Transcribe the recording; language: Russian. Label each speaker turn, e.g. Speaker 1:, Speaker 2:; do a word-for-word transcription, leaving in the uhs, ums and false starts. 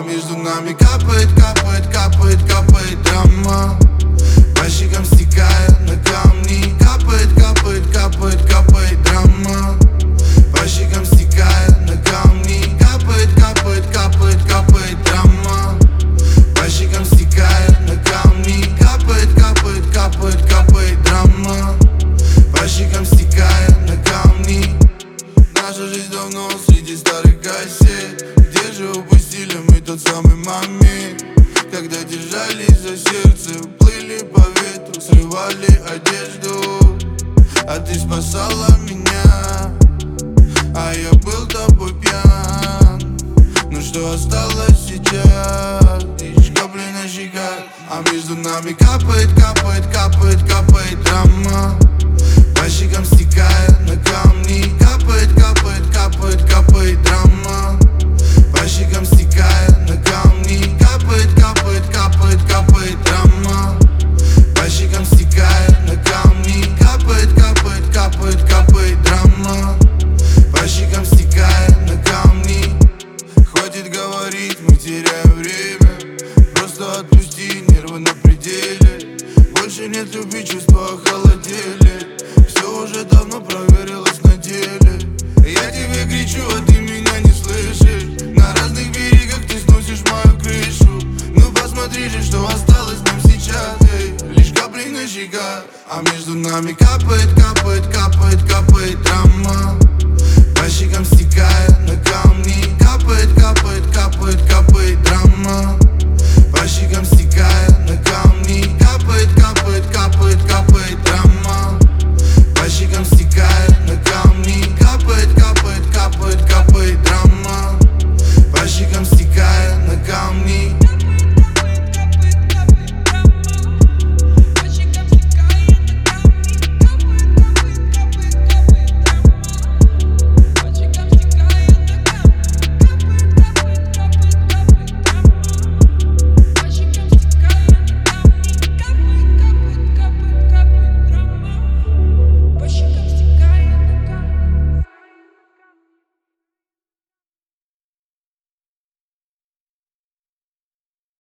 Speaker 1: А между нами капает, капает, капает, капает драма. По щекам стекая на камни. Капает, капает, капает, капает драма. По щекам стекая на камни. Капает, капает, капает, капает драма. По щекам стекая на камни. Капает, капает, капает, капает драма. По щекам стекая на камни. Наша жизнь давно среди старых кассет. Где же упустили мы тот самый момент, когда держались за сердце, плыли по ветру, срывали одежду. А ты спасала меня, а я был тобой пьян. Ну что осталось сейчас? Лишь капли на щеках. А между нами капает, капает, капает, капает драма. По щекам стекая на камни. Капает, капает, капает, капает драма. По щекам стекая на камни. Капает, капает, капает, капает драма. По щекам стекая на камни. Капает, капает, капает, капает драма. По щекам стекая на камни. Хватит говорить, мы теряем время. Просто отпусти, нервы на пределе. Больше нет любви, чувства охолодели. Все уже давно проверилось на деле. Я тебе кричу, а ты меня не слышишь. На разных берегах ты сносишь мою крышу. Ну посмотри же, что осталось нам сейчас, эй. Лишь капли на щеках. А между нами капает, капает, капает, капает драма. По щекам стекая на камни. Капает, капает, капает, капает драма. По щекам стекая